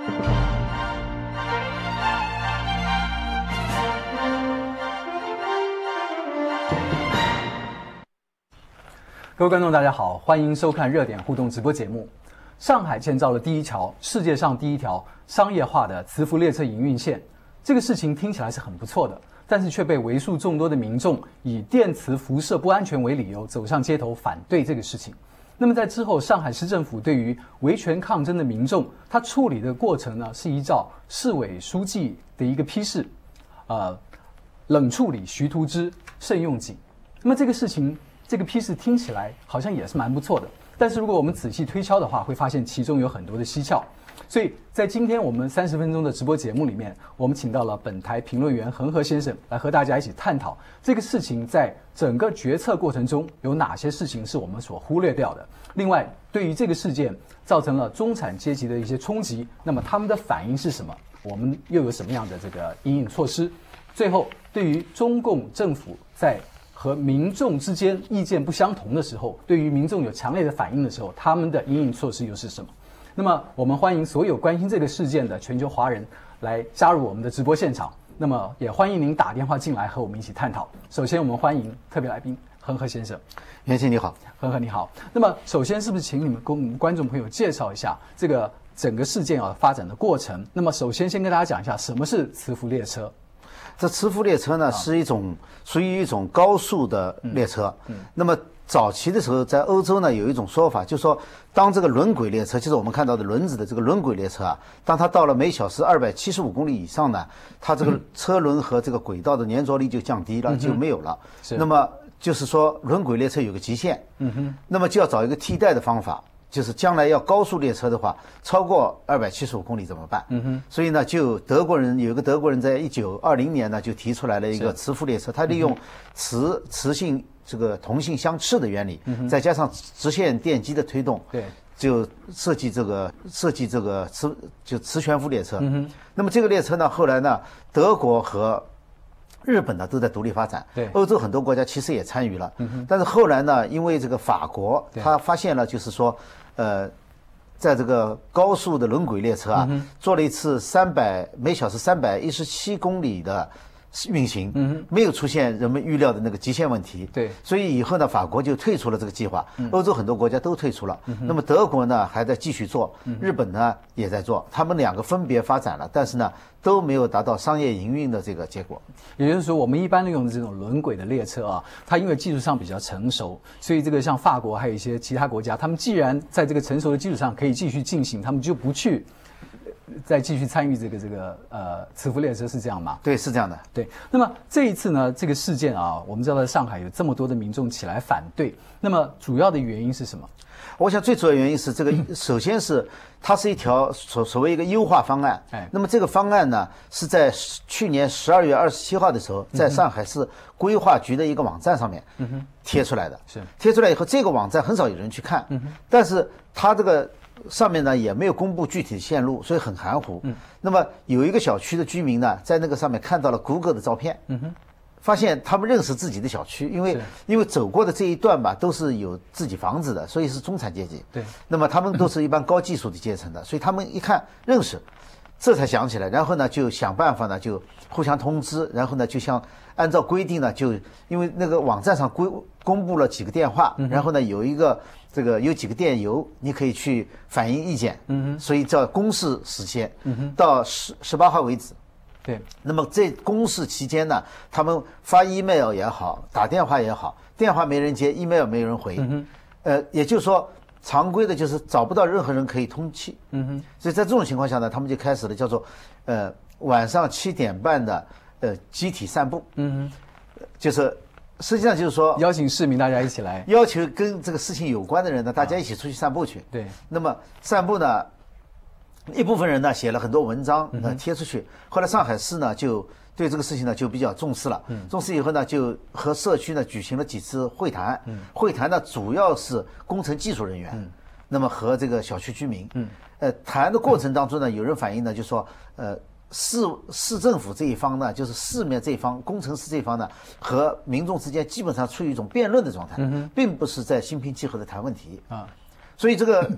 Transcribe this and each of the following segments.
各位观众，大家好，欢迎收看热点互动直播节目。上海建造了第一条世界上第一条商业化的磁浮列车营运线，这个事情听起来是很不错的，但是却被为数众多的民众以电磁辐射不安全为理由走上街头反对这个事情。那么在之后，上海市政府对于维权抗争的民众，他处理的过程呢，是依照市委书记的一个批示，冷处理徐图之，慎用警。那么这个事情，这个批示听起来好像也是蛮不错的，但是如果我们仔细推敲的话，会发现其中有很多的蹊跷。所以在今天我们30分钟的直播节目里面，我们请到了本台评论员恒河先生来和大家一起探讨这个事情在整个决策过程中有哪些事情是我们所忽略掉的。另外，对于这个事件造成了中产阶级的一些冲击，那么他们的反应是什么？我们又有什么样的这个因应措施？最后，对于中共政府在和民众之间意见不相同的时候，对于民众有强烈的反应的时候，他们的因应措施又是什么？那么我们欢迎所有关心这个事件的全球华人来加入我们的直播现场，那么也欢迎您打电话进来和我们一起探讨。首先我们欢迎特别来宾恒河先生。 袁先你好。 恒河你好。那么首先是不是请你们跟我们观众朋友介绍一下这个整个事件发展的过程？那么首先跟大家讲一下什么是磁浮列车。 这磁浮列车呢，是属于一种高速的列车。那么早期的时候，在欧洲呢有一种说法，就是说，当这个轮轨列车，就是我们看到的轮子的这个轮轨列车啊，当它到了每小时275公里以上呢，它这个车轮和这个轨道的粘着力就降低了，就没有了。那么就是说，轮轨列车有个极限。那么就要找一个替代的方法。就是将来要高速列车的话，超过275公里怎么办？所以呢，就有一个德国人在1920年呢就提出来了一个磁浮列车，他利用磁性这个同性相斥的原理，再加上直线电机的推动， 对， 就设计这个磁悬浮列车。那么这个列车呢，后来呢，德国和日本呢都在独立发展， 对， 欧洲很多国家其实也参与了，但是后来呢，因为这个法国他发现了，就是说，在这个高速的轮轨列车啊，做了一次每小时317公里的运行，没有出现人们预料的那个极限问题， 对， 所以以后呢，法国就退出了这个计划，欧洲很多国家都退出了，那么德国呢还在继续做，日本呢也在做，他们两个分别发展了，但是呢都没有达到商业营运的这个结果。 也就是说，我们一般用的这种轮轨的列车啊，它因为技术上比较成熟，所以这个像法国还有一些其他国家，他们既然在这个成熟的基础上可以继续进行，他们就不去再继续参与这个磁浮列车，是这样吗？ 对，是这样的。 对。那么这一次呢，这个事件啊，我们知道在上海有这么多的民众起来反对，那么主要的原因是什么？ 我想最主要原因是这个，首先是它是一条所谓一个优化方案。那么这个方案呢，是在去年12月27号的时候，在上海市规划局的一个网站上面贴出来的。是贴出来以后，这个网站很少有人去看，但是它这个上面呢也没有公布具体的线路，所以很含糊。那么有一个小区的居民呢，在那个上面看到了谷歌的照片。发现他们认识自己的小区，因为走过的这一段吧，都是有自己房子的，所以是中产阶级。对，那么他们都是一般高技术的阶层的，所以他们一看认识，这才想起来，然后呢就想办法呢就互相通知，然后呢就像按照规定呢，就因为那个网站上公布了几个电话，然后呢有几个电邮，你可以去反映意见。所以叫公示时间，到18号为止。对，那么这公示期间呢，他们发 email 也好，打电话也好，电话没人接 ，email 没人回，也就是说，常规的就是找不到任何人可以通气。所以在这种情况下呢，他们就开始了叫做晚上7点半的集体散步。就是实际上就是说邀请市民大家一起来， 要求跟这个事情有关的人呢，大家一起出去散步去。对，那么散步呢？一部分人呢写了很多文章贴出去，后来上海市呢就对这个事情呢就比较重视了。重视以后呢，就和社区呢举行了几次会谈。会谈呢主要是工程技术人员，那么和这个小区居民。谈的过程当中呢，有人反映呢就说，市政府这一方呢，就是市面这一方，工程师这一方呢，和民众之间基本上处于一种辩论的状态，并不是在心平气和的谈问题啊。所以这个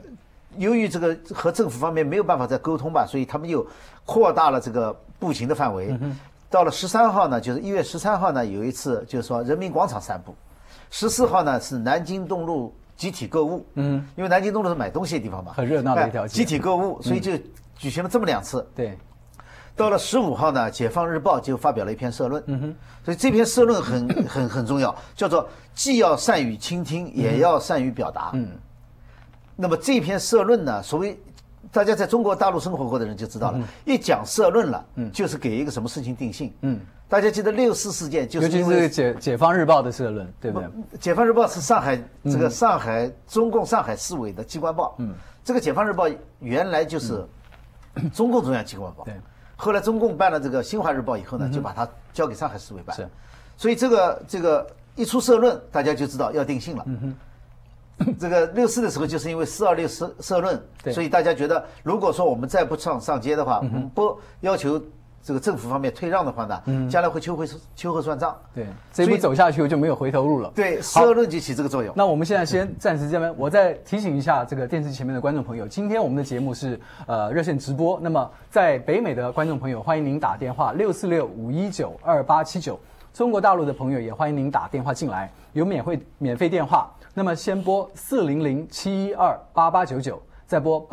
由于这个和政府方面没有办法再沟通吧，所以他们又扩大了这个步行的范围。到了13号呢，就是1月13号呢，有一次就是说人民广场散步。14号呢是南京东路集体购物，因为南京东路是买东西的地方嘛， 很热闹的一条街。 集体购物，所以就举行了这么2次。 对。 到了15号呢，《解放日报》就发表了一篇社论，所以这篇社论很重要，叫做既要善于倾听，也要善于表达。那么这篇社论呢，所谓大家在中国大陆生活过的人就知道了，一讲社论了，就是给一个什么事情定性。大家记得6·4事件，就是因为尤其是解放日报的社论，对不对？ 解放日报是上海中共上海市委的机关报。这个解放日报原来就是中共中央机关报。对。后来中共办了这个新华日报以后呢，就把它交给上海市委办。是。所以这个一出社论，大家就知道要定性了。这个6·4的时候，就是因为4·26社论，所以大家觉得，如果说我们再不上街的话，我们不要求这个政府方面退让的话呢，将来会秋后算账。 对，这一步走下去就没有回头路了。 对，社论就起这个作用。 那我们现在先暂时这边，我再提醒一下这个电视前面的观众朋友，今天我们的节目是热线直播。那么在北美的观众朋友，欢迎您打电话646-519-2879。中国大陆的朋友也欢迎您打电话进来，有免费电话。那么先拨400-712-8899。再拨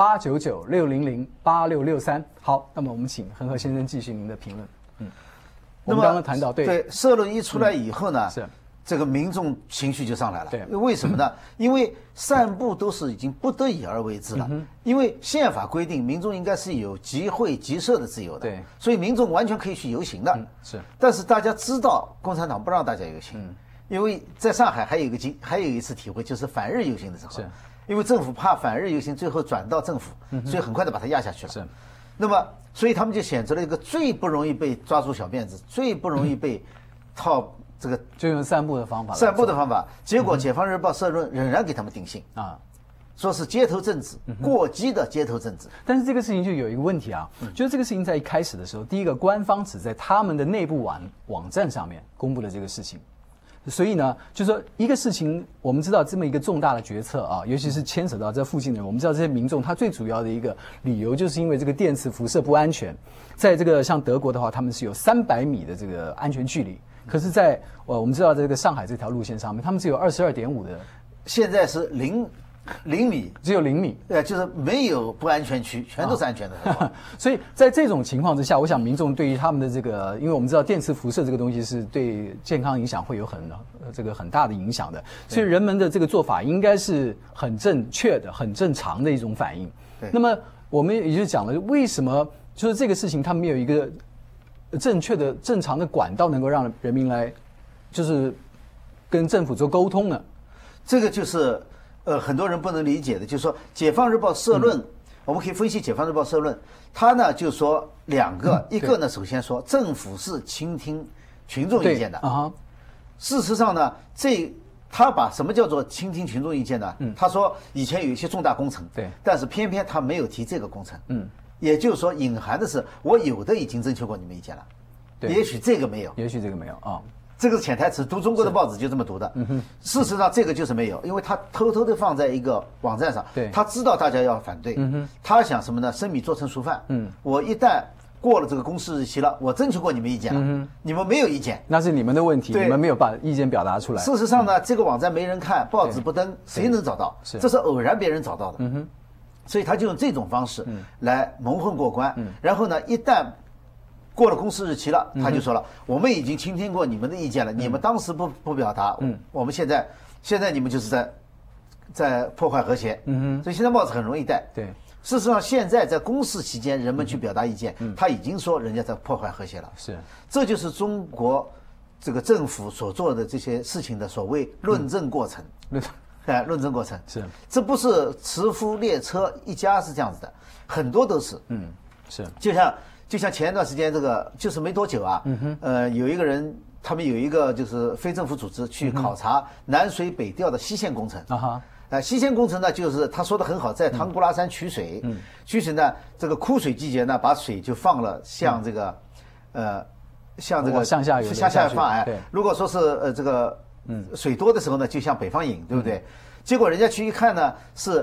899-600-8663。好，那么我们请恒河先生继续您的评论。我们刚刚谈到， 对社论一出来以后呢，是这个民众情绪就上来了。对，为什么呢？因为散步都是已经不得已而为之了。因为宪法规定，民众应该是有集会集社的自由的。对，所以民众完全可以去游行的。是，但是大家知道，共产党不让大家游行。因为在上海还有一次体会，就是反日游行的时候。是。因为政府怕反日游行最后转到政府，所以很快的把它压下去了。是，那么所以他们就选择了一个最不容易被抓住小辫子、最不容易被套这个， 就用散步的方法。 散步的方法，结果《解放日报》社论仍然给他们定性啊，说是街头政治，过激的街头政治。 但是这个事情就有一个问题啊，就是这个事情在一开始的时候，第一个官方只在他们的内部网站上面公布了这个事情。所以呢，就是说一个事情，我们知道这么一个重大的决策啊，尤其是牵扯到这附近的人，我们知道这些民众他最主要的一个理由，就是因为这个电磁辐射不安全。在这个像德国的话，他们是有300米的这个安全距离，可是在我们知道这个上海这条路线上面，他们只有22.5的， 现在是0米， 只有0米， 就是没有不安全区，全都是安全的。 所以在这种情况之下，我想民众对于他们的这个，因为我们知道电磁辐射这个东西是对健康影响会有很大的影响的，所以人们的这个做法应该是很正确的、很正常的一种反应。那么我们也就讲了，为什么就是这个事情它没有一个正确的、正常的管道能够让人民来就是跟政府做沟通呢？ 这个就是很多人不能理解的，就是说《解放日报》社论，我们可以分析《解放日报》社论，他呢就说2个，一个呢首先说政府是倾听群众意见的啊。事实上呢，他把什么叫做倾听群众意见呢？他说以前有一些重大工程，对，但是偏偏他没有提这个工程，也就是说隐含的是我有的已经征求过你们意见了，也许这个没有， 啊。 这个是潜台词，读中国的报纸就这么读的。事实上，这个就是没有，因为他偷偷的放在一个网站上，他知道大家要反对，他想什么呢？生米做成熟饭。我一旦过了这个公示日期了，我征求过你们意见了，你们没有意见， 那是你们的问题，你们没有把意见表达出来。 事实上呢，这个网站没人看，报纸不登，谁能找到？这是偶然别人找到的。所以他就用这种方式来蒙混过关。然后呢，一旦过了公示日期了，他就说了，我们已经倾听过你们的意见了，你们当时不表达，我们现在你们就是在破坏和谐，所以现在帽子很容易戴。对，事实上现在在公示期间，人们去表达意见，他已经说人家在破坏和谐了。是，这就是中国这个政府所做的这些事情的所谓论证过程。论证过程是，这不是慈福列车一家是这样子的，很多都是。是，就像前一段时间这个就是没多久啊，有一个人，他们有一个就是非政府组织去考察南水北调的西线工程西线工程呢，就是他说的很好，在唐古拉山取水，取水呢，这个枯水季节呢，把水就放了向这个向下放。如果说是这个水多的时候呢，就向北方引，对不对？结果人家去一看呢，是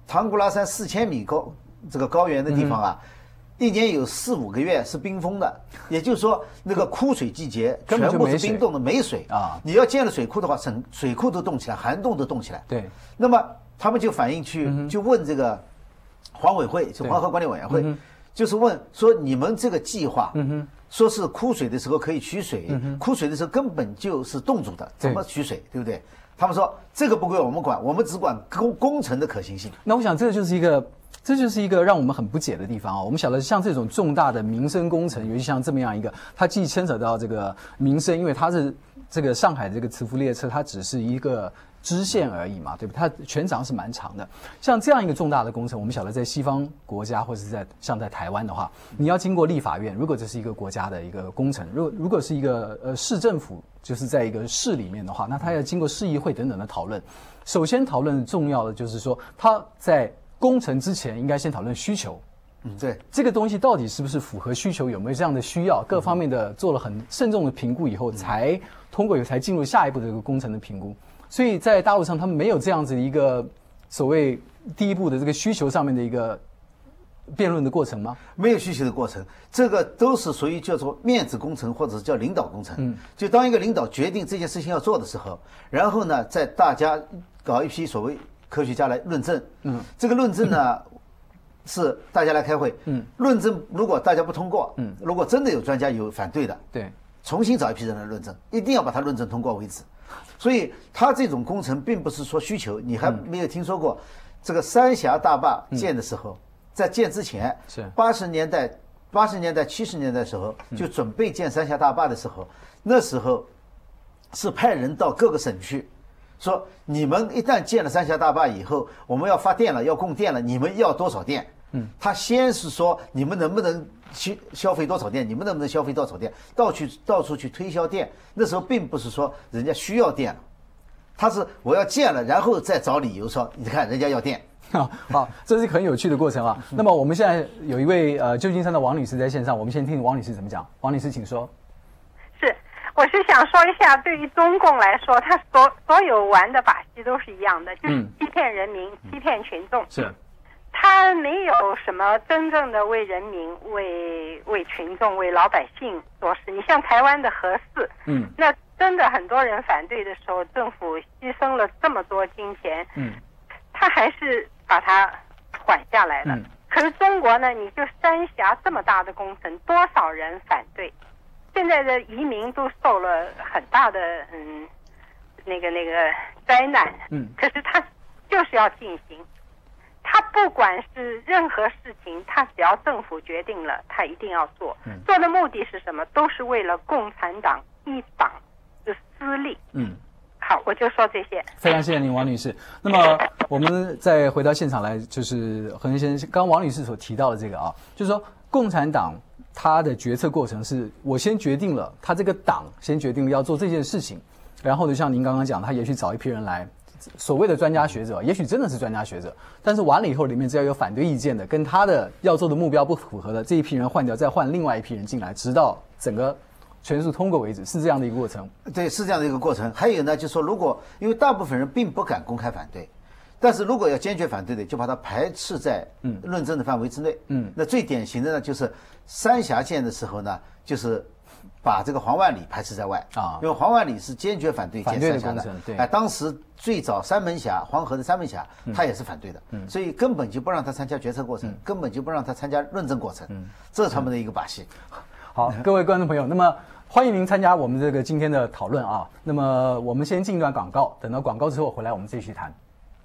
唐古拉山4000米这个高原的地方啊，一年有4、5个月是冰封的，也就是说那个枯水季节全部是冰冻的，没水啊。你要建了水库的话，水库都冻起来，涵洞都冻起来。 对， 那么他们就反映就问这个黄委会，就黄河管理委员会，就是问说你们这个计划，说是枯水的时候可以取水，枯水的时候根本就是冻住的，怎么取水，对不对？他们说这个不归我们管，我们只管工程的可行性。 那我想这就是一个让我们很不解的地方啊！我们晓得像这种重大的民生工程，尤其像这么样一个，它既牵扯到这个民生，因为它是这个上海这个磁浮列车，它只是一个支线而已嘛，对吧？它全长是蛮长的。像这样一个重大的工程，我们晓得在西方国家或者是像在台湾的话，你要经过立法院，如果这是一个国家的一个工程，如果是一个市政府，就是在一个市里面的话，那它要经过市议会等等的讨论。首先讨论重要的就是说，它在工程之前应该先讨论需求， 对， 这个东西到底是不是符合需求，有没有这样的需要，各方面的做了很慎重的评估以后，才通过以后才进入下一步的这个工程的评估。所以在大陆上，他们没有这样子的一个所谓第一步的这个需求上面的一个辩论的过程吗？ 没有需求的过程，这个都是属于叫做面子工程或者是叫领导工程。就当一个领导决定这件事情要做的时候，然后呢，在大家搞一批所谓科学家来论证，这个论证呢是大家来开会，论证如果大家不通过，如果真的有专家有反对的， 对， 重新找一批人来论证，一定要把它论证通过为止。所以它这种工程并不是说需求，你还没有听说过这个三峡大坝建的时候，在建之前是80年代、70年代的时候就准备建三峡大坝的时候，那时候是派人到各个省去。说你们一旦建了三峡大坝以后，我们要发电了，要供电了，你们要多少电？他先是说你们能不能消费多少电，你们能不能消费多少电，到处去推销电。那时候并不是说人家需要电了，他是我要建了，然后再找理由说你看人家要电。 好，这是一个很有趣的过程啊。那么我们现在有一位旧金山的王女士在线上，我们先听王女士怎么讲。王女士，请说。 我是想说一下，对于中共来说，他所有玩的把戏都是一样的，就是欺骗人民、欺骗群众。 是， 他没有什么真正的为人民、为群众、为老百姓做事。你像台湾的核四，那真的很多人反对的时候，政府牺牲了这么多金钱，他还是把它缓下来了。可是中国呢，你就三峡这么大的工程，多少人反对？现在的移民都受了很大的那个灾难，可是他就是要进行，他不管是任何事情，他只要政府决定了，他一定要做，做的目的是什么？都是为了共产党一党的私利。好，我就说这些。 非常谢谢您，王女士。那么我们再回到现场来，就是何先生刚王女士所提到的这个啊，就是说共产党他的决策过程是我先决定了，他这个党先决定了要做这件事情，然后就像您刚刚讲，他也许找一批人来，所谓的专家学者，也许真的是专家学者，但是完了以后里面只要有反对意见的，跟他的要做的目标不符合的，这一批人换掉，再换另外一批人进来，直到整个全数通过为止，是这样的一个过程。 对，是这样的一个过程。还有呢，就是说，如果因为大部分人并不敢公开反对，但是如果要坚决反对的，就把它排斥在论证的范围之内。那最典型的呢，就是三峡建的时候呢，就是把这个黄万里排斥在外啊，因为黄万里是坚决反对建三峡的。对，当时最早三门峡黄河的三门峡，他也是反对的，所以根本就不让他参加决策过程，根本就不让他参加论证过程，这是他们的一个把戏。 好，各位观众朋友，那么欢迎您参加我们这个今天的讨论啊。那么我们先进一段广告，等到广告之后回来，我们继续谈。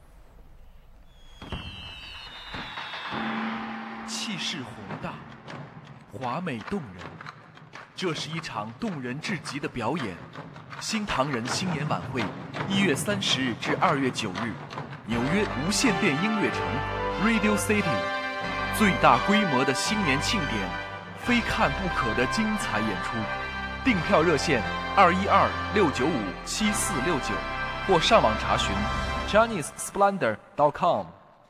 气势宏大，华美动人，这是一场动人至极的表演。新唐人新年晚会，1月30日至2月9日，纽约无线电音乐城 Radio City， 最大规模的新年庆典，非看不可的精彩演出。订票热线212-695-7469，或上网查询 ChineseSplendor.com。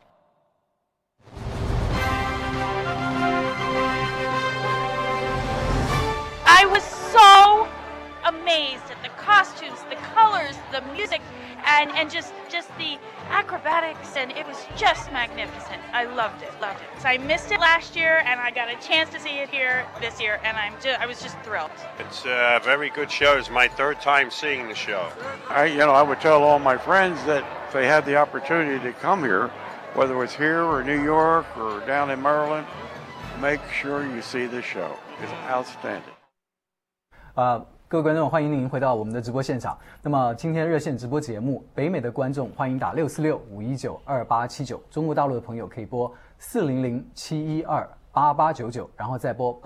I was so amazed at the costumes, the colors, the music, and just just the acrobatics, and it was just magnificent. I loved it. So I missed it last year, and I got a chance to see it here this year, and I was just thrilled. It's a very good show. It's my third time seeing the show. I would tell all my friends that if they had the opportunity to come here, whether it's here or New York or down in Maryland, make sure you see this show. It's outstanding. 各位观众，欢迎您回到我们的直播现场。那么今天热线直播节目，北美的观众欢迎打646-519-2879，中国大陆的朋友可以拨400-712-8899，然后再拨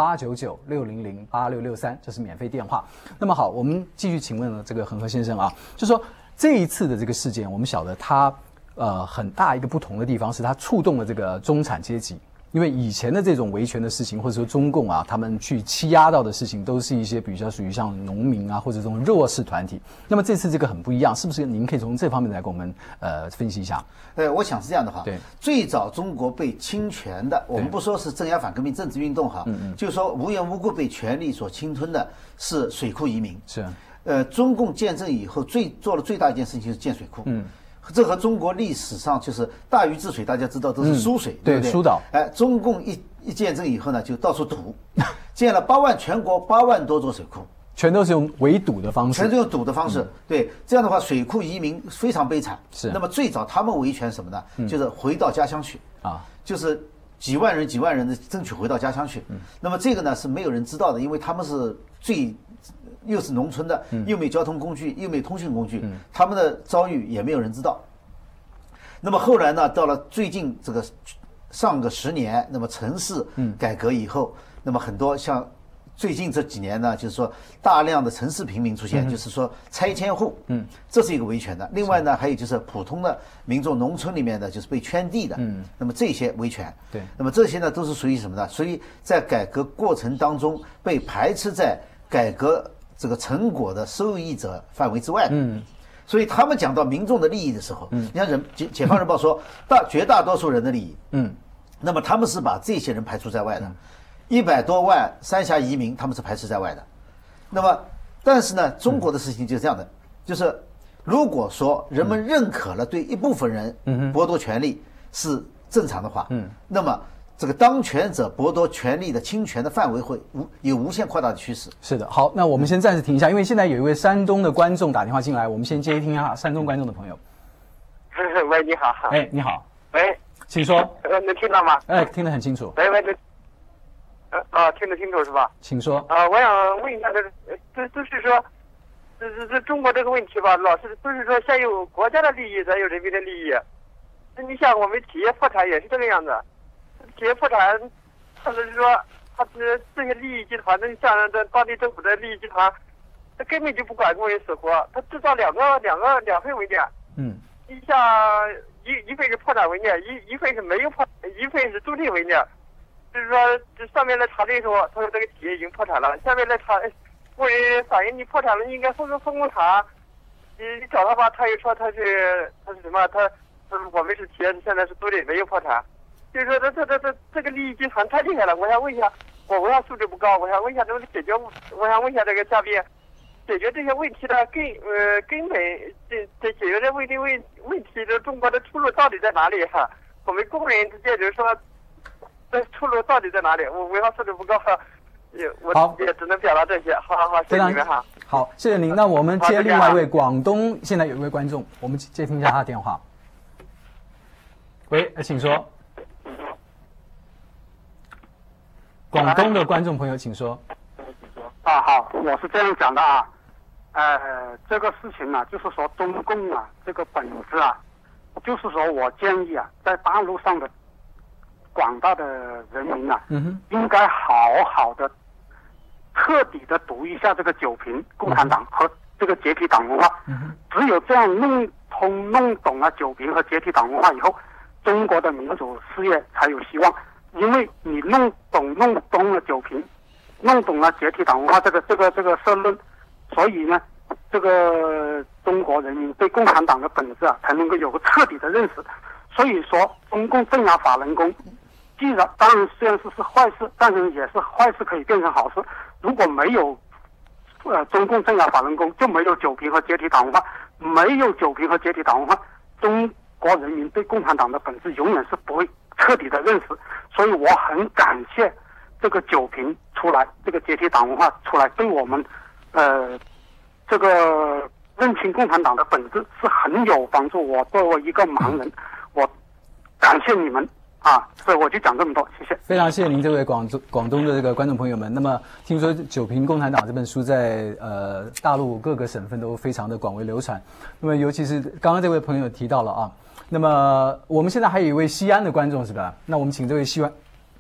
899-600-8663，这是免费电话。那么好，我们继续请问了这个恒河先生啊，就说这一次的这个事件，我们晓得它很大一个不同的地方是它触动了这个中产阶级。因为以前的这种维权的事情，或者说中共啊，他们去欺压到的事情，都是一些比较属于像农民啊，或者这种弱势团体。那么这次这个很不一样，是不是？您可以从这方面来给我们分析一下。 我想是这样的哈。 对， 最早中国被侵权的，我们不说是镇压反革命政治运动哈，就是说无缘无故被权力所侵吞的是水库移民。 是。 中共建政以后做了最大一件事情就是建水库。这和中国历史上就是大禹治水，大家知道都是输水，对不对？ 疏导。 中共一建政以后呢，就到处堵，建了全国8万多座水库， 全都是用围堵的方式。 全都用堵的方式，对，这样的话水库移民非常悲惨。 是。 那么最早他们维权什么呢？就是回到家乡去啊， 就是几万人的争取回到家乡去。那么这个呢是没有人知道的，因为他们是又是农村的，又没交通工具，又没通讯工具，他们的遭遇也没有人知道。那么后来呢，到了最近这个上个10年，那么城市改革以后，那么很多像最近这几年呢，就是说大量的城市平民出现，就是说拆迁户，这是一个维权的。另外呢，还有就是普通的民众，农村里面的就是被圈地的，那么这些维权， 对， 那么这些呢都是属于什么呢？属于在改革过程当中被排斥在改革这个成果的受益者范围之外的。所以他们讲到民众的利益的时候，你看解放日报说绝大多数人的利益，那么他们是把这些人排除在外的，100多万三峡移民他们是排斥在外的。那么但是呢，中国的事情就是这样的，就是如果说人们认可了对一部分人剥夺权利是正常的话，那么这个当权者剥夺权利的侵权的范围会有无限扩大的趋势。 是的，好，那我们先暂时停一下，因为现在有一位山东的观众打电话进来，我们先接听一下山东观众的朋友。 喂，你好。 你好。 喂， 请说。 能听到吗？ 听得很清楚。 喂，听得清楚是吧？ 请说。 我想问一下，就是说，这中国这个问题吧，老是都是说先有国家的利益，才有人民的利益。那你像我们企业破产也是这个样子。企业破产，或者是说，这些利益集团，像这当地政府的利益集团，他根本就不管工人死活，他制造两份文件。你像一份是破产文件，一份是没有一份是租赁文件。就是说，这上面来查的时候，他说这个企业已经破产了，下面来查，工人反映你破产了，你应该分工查。你找他吧，他又说他是什么？他说我们是企业，现在是租赁，没有破产。就是说这个利益集团太厉害了，我想问一下，我文化素质不高，我想问一下怎么解决？我想问一下这个嘉宾，解决这些问题的根本，这解决这问题，这中国的出路到底在哪里哈？我们工人之间就是说，这出路到底在哪里？我文化素质不高，我也只能表达这些。好，谢谢你们哈。 好，谢谢您。那我们接另外一位广东，现在有一位观众，我们接听一下他的电话。喂，请说。广东的观众朋友，请说。 好，我是这样讲的啊，这个事情呢，就是说中共啊，这个本质啊，就是说我建议啊，在大陆上的广大的人民啊，应该好好的、彻底的读一下这个九评共产党和这个解体党文化。只有这样弄懂了九评和解体党文化以后，中国的民主事业才有希望。因为你弄懂了九评，弄懂了解体党文化这个社论，所以呢，这个中国人民对共产党的本质啊，才能够有个彻底的认识。所以说，中共镇压法轮功，当然虽然是坏事，但是也是坏事可以变成好事。如果没有中共镇压法轮功，就没有九评和解体党文化，没有九评和解体党文化， 中国人民对共产党的本质永远是不会彻底的认识，所以我很感谢这个九评出来，这个解体党文化出来，对我们这个认清共产党的本质是很有帮助。我作为一个盲人，我感谢你们啊，所以我就讲这么多，谢谢。 非常谢谢您这位广东的这个观众朋友们。那么听说《九评共产党》这本书在大陆各个省份都非常的广为流传。那么尤其是刚刚这位朋友提到了啊，那么我们现在还有一位西安的观众是吧？那我们请这位西安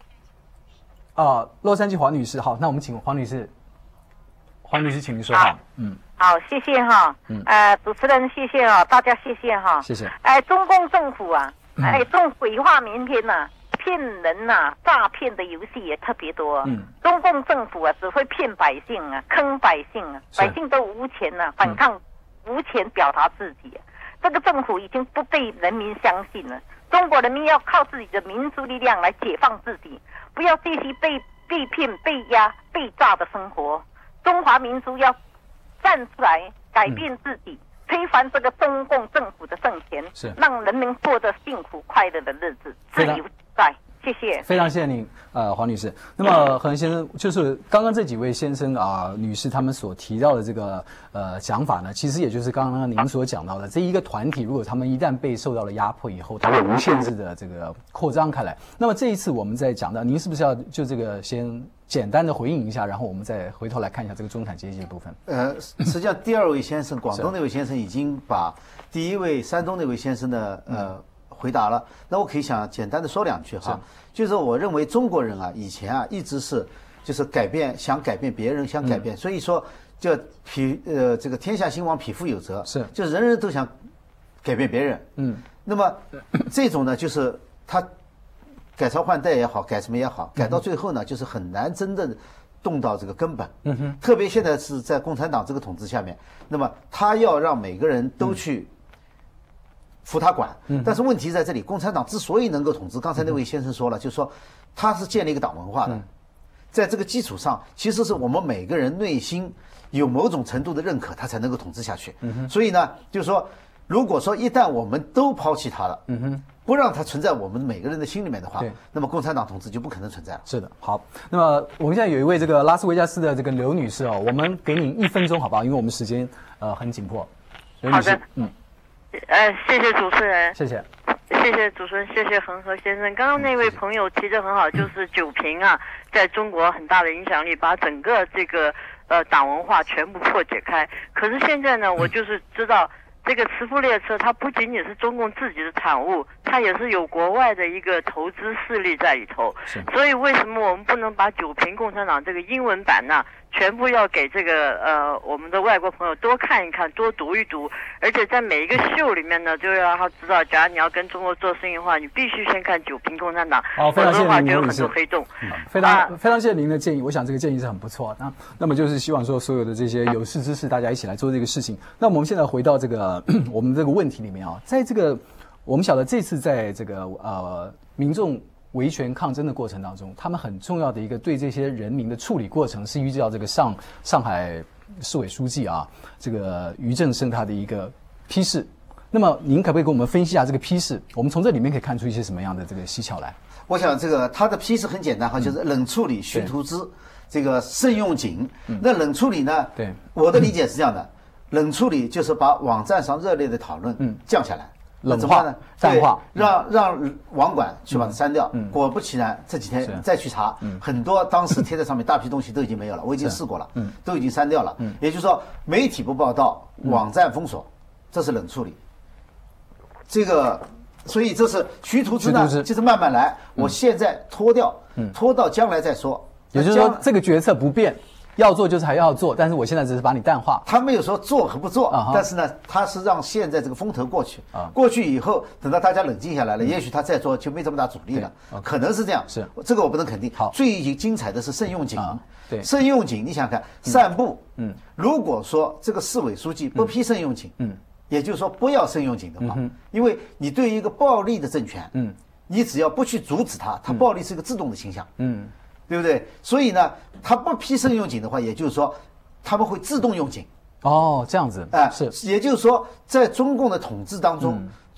洛杉矶黄女士。好，那我们请黄女士请您说话。 好，谢谢哈。主持人谢谢啊，大家谢谢哈。 谢谢。 中共政府啊，这种鬼话连篇呐，骗人呐，诈骗的游戏也特别多。中共政府啊，只会骗百姓啊，坑百姓啊，百姓都无钱呐，反抗无钱表达自己。这个政府已经不被人民相信了。中国人民要靠自己的民族力量来解放自己，不要继续被骗、被压、被诈的生活。中华民族要站出来改变自己，推翻这个中共政府的政权，让人民过得幸福快乐的日子，自由自在。谢谢， 非常谢谢您，黄女士。那么何先生，就是刚刚这几位先生女士他们所提到的这个讲法呢，其实也就是刚刚您所讲到的，这一个团体如果他们一旦被受到了压迫以后，它会无限制的这个扩张开来。那么这一次我们在讲到，您是不是要就这个先简单的回应一下，然后我们再回头来看一下这个中产阶级的部分？ 实际上第二位先生，广东那位先生已经把第一位山东那位先生的回答了。那我可以想简单的说两句哈，就是我认为中国人啊，以前啊一直是就是想改变别人，想改变，所以说叫这个天下兴亡，匹夫有责，就是人人都想改变别人。那么这种呢，就是他改朝换代也好，改什么也好，改到最后呢，就是很难真正动到这个根本。特别现在是在共产党这个统治下面，那么他要让每个人都去服他管。但是问题在这里，共产党之所以能够统治，刚才那位先生说了，就是说他是建立一个党文化的，在这个基础上，其实是我们每个人内心有某种程度的认可，他才能够统治下去。所以呢，就是说，如果说一旦我们都抛弃他了，不让它存在我们每个人的心里面的话，那么共产党统治就不可能存在了。 是的，好，那么我们现在有一位这个拉斯维加斯的这个刘女士我们给你1分钟，好不好？因为我们时间很紧迫。刘女士， 好的，谢谢主持人， 谢谢主持人，谢谢恒河先生。刚刚那位朋友提得很好，就是九评啊，在中国很大的影响力，把整个这个党文化全部破解开。可是现在呢，我就是知道。这个磁浮列车它不仅仅是中共自己的产物，它也是有国外的一个投资势力在里头。所以为什么我们不能把九评共产党这个英文版呢，全部要给这个我们的外国朋友多看一看，多读一读，而且在每一个秀里面呢，就要让他知道，假如你要跟中国做生意的话，你必须先看九评共产党， 非常谢谢您， 就有很多黑洞。 非常谢谢您的建议，我想这个建议是很不错。那么就是希望说所有的这些有识之士，大家一起来做这个事情。那我们现在回到这个我们这个问题里面在这个我们晓得这次在这个民众维权抗争的过程当中，他们很重要的一个对这些人民的处理过程是依照这个上海市委书记这个俞正声他的一个批示。那么您可不可以给我们分析一下这个批示？我们从这里面可以看出一些什么样的这个蹊跷来？ 我想这个他的批示很简单就是冷处理、需图资，这个慎用紧。那冷处理呢？ 对， 我的理解是这样的，冷处理就是把网站上热烈的讨论降下来。 冷化呢？淡化， 让网管去把它删掉。果不其然，这几天再去查，很多当时贴在上面大批东西都已经没有了，我已经试过了，都已经删掉了。也就是说，媒体不报道，网站封锁，这是冷处理。这个，所以这是徐图资呢，就是慢慢来。我现在拖掉，拖到将来再说。 也就是说，这个决策不变。要做就是还要做，但是我现在只是把你淡化。 他没有说做和不做，但是呢，他是让现在这个风头过去，过去以后，等到大家冷静下来了，也许他再做就没这么大阻力了，可能是这样。 是这个我不能肯定。好，最精彩的是慎用紧。 对， 慎用紧，你想看散步，如果说这个市委书记不批慎用紧，也就是说不要慎用紧的话，因为你对于一个暴力的政权，你只要不去阻止它，它暴力是一个自动的倾向，对不对？所以呢，他不批慎用紧的话，也就是说，他们会自动用紧。 这样子。 是，也就是说，在中共的统治当中，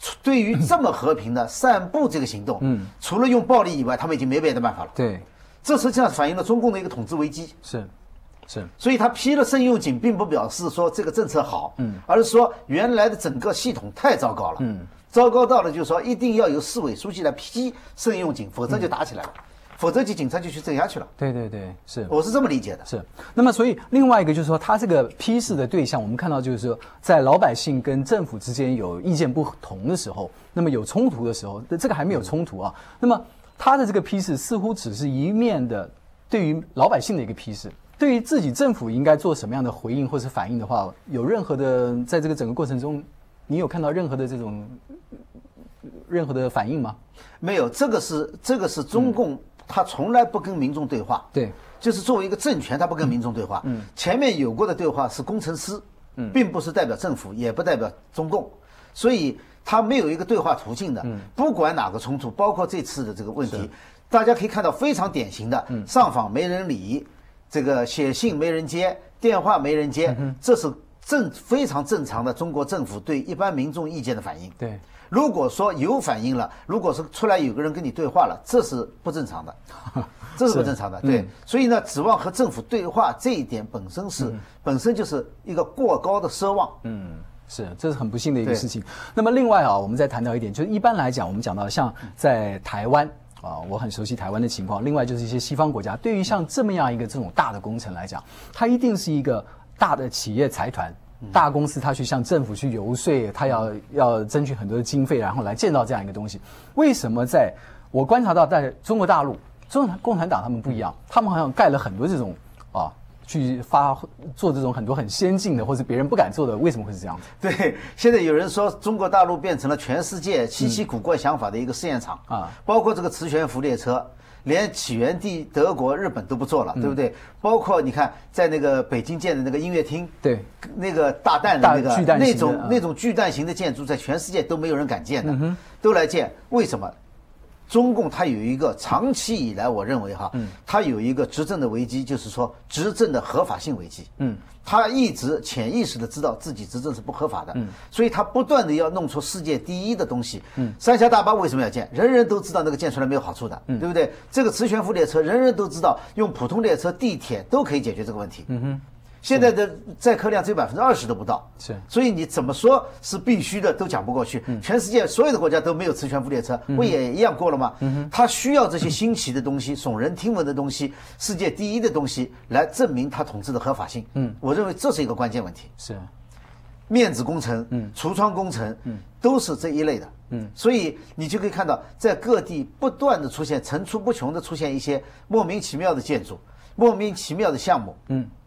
对于这么和平的散布这个行动，除了用暴力以外，他们已经没别的办法了。 对， 这实际上反映了中共的一个统治危机。 是， 所以他批了慎用警，并不表示说这个政策好，而是说原来的整个系统太糟糕了，糟糕到了就是说一定要由市委书记来批慎用警，否则就打起来了。否则警察就去镇压去了。 对，是， 我是这么理解的。 是，那么所以另外一个就是说，他这个批示的对象，我们看到就是说，在老百姓跟政府之间有意见不同的时候，那么有冲突的时候，这个还没有冲突啊。那么他的这个批示似乎只是一面的对于老百姓的一个批示，对于自己政府应该做什么样的回应或是反应的话，有任何的在这个整个过程中，你有看到任何的这种任何的反应吗？ 没有，这个是中共。他从来不跟民众对话， 对， 就是作为一个政权，他不跟民众对话。前面有过的对话是工程师，并不是代表政府，也不代表中共，所以他没有一个对话途径的。不管哪个冲突，包括这次的这个问题，大家可以看到非常典型的，上访没人理，这个写信没人接，电话没人接，这是非常正常的中国政府对一般民众意见的反应。 对。 如果说有反应了，如果是出来有个人跟你对话了，这是不正常的，这是不正常的。对，所以呢，指望和政府对话这一点本身就是一个过高的奢望。 是，这是很不幸的一个事情。那么另外啊，我们再谈到一点，就是一般来讲，我们讲到像在台湾啊，我很熟悉台湾的情况。另外就是一些西方国家，对于像这么样一个这种大的工程来讲，它一定是一个大的企业财团。大公司他去向政府去游说，他要争取很多的经费，然后来建造这样一个东西。为什么我观察到在中国大陆，共产党他们不一样，他们好像盖了很多这种去做这种很多很先进的或者别人不敢做的，为什么会是这样子？ 对，现在有人说中国大陆变成了全世界稀奇古怪想法的一个试验场啊，包括这个磁悬浮列车。连起源地德国、日本都不做了，对不对？包括你看，在那个北京建的那个音乐厅， 对， 那个大蛋的那种巨蛋型的建筑，在全世界都没有人敢建的，都来建。为什么？中共它有一个长期以来，我认为它有一个执政的危机，就是说执政的合法性危机。他一直潜意识的知道自己执政是不合法的，所以他不断的要弄出世界第一的东西。三峡大坝为什么要建？人人都知道那个建出来没有好处的，对不对？这个磁悬浮列车，人人都知道用普通列车、地铁都可以解决这个问题。现在的载客量只有20%都不到，所以你怎么说是必须的都讲不过去。全世界所有的国家都没有磁悬浮列车，不也一样过了吗？他需要这些新奇的东西、耸人听闻的东西、世界第一的东西来证明他统治的合法性。我认为这是一个关键问题。 是， 面子工程、橱窗工程，都是这一类的。所以你就可以看到，在各地不断的出现、层出不穷的出现一些莫名其妙的建筑、莫名其妙的项目。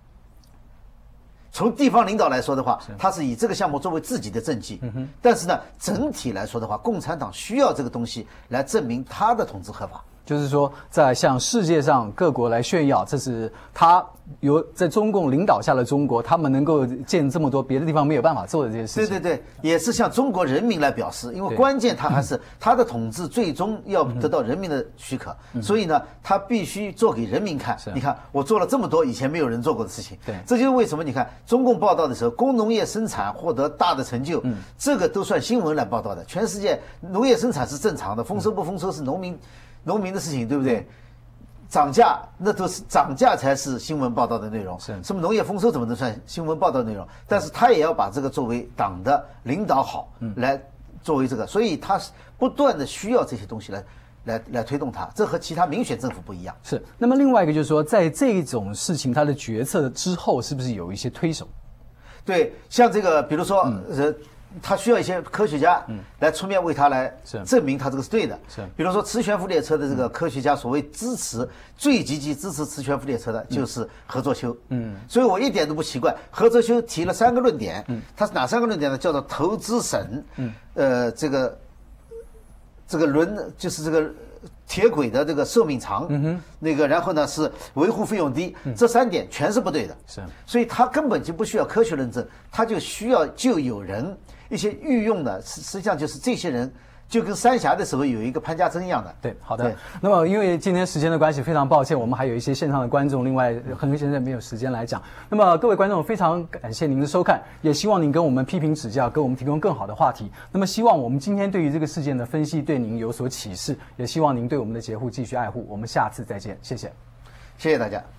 从地方领导来说的话，他是以这个项目作为自己的政绩，但是呢，整体来说的话，共产党需要这个东西来证明他的统治合法。 就是说，在向世界上各国来炫耀，这是他在中共领导下的中国，他们能够建这么多别的地方没有办法做的这些事情。 对，也是向中国人民来表示，因为关键他还是他的统治最终要得到人民的许可，所以呢，他必须做给人民看。你看，我做了这么多以前没有人做过的事情。 对， 这就是为什么你看中共报道的时候，工农业生产获得大的成就，这个都算新闻来报道的。全世界农业生产是正常的，丰收不丰收是农民的事情，对不对？涨价那都是涨价才是新闻报道的内容，什么农业丰收怎么能算新闻报道内容？但是他也要把这个作为党的领导好，来作为这个，所以他不断的需要这些东西来推动它，这和其他民选政府不一样。 是。那么另外一个就是说，在这种事情他的决策之后，是不是有一些推手？ 对，像这个，比如说他需要一些科学家来出面为他来证明他这个是对的。比如说磁悬浮列车的这个科学家，所谓最积极支持磁悬浮列车的就是何作修。所以我一点都不奇怪，何作修提了3个论点。他是哪3个论点呢？叫做投资省，这个就是这个铁轨的这个寿命长，那个然后呢是维护费用低，这3点全是不对的。所以他根本就不需要科学认证，他就有人一些御用的，实际上就是这些人就跟三峡的时候有一个潘家珍一样的。 对，好的。那么因为今天时间的关系，非常抱歉，我们还有一些线上的观众，另外恒河先生没有时间来讲。那么各位观众，非常感谢您的收看，也希望您给我们批评指教，给我们提供更好的话题。那么希望我们今天对于这个事件的分析对您有所启示，也希望您对我们的节目继续爱护。我们下次再见，谢谢， 谢谢大家。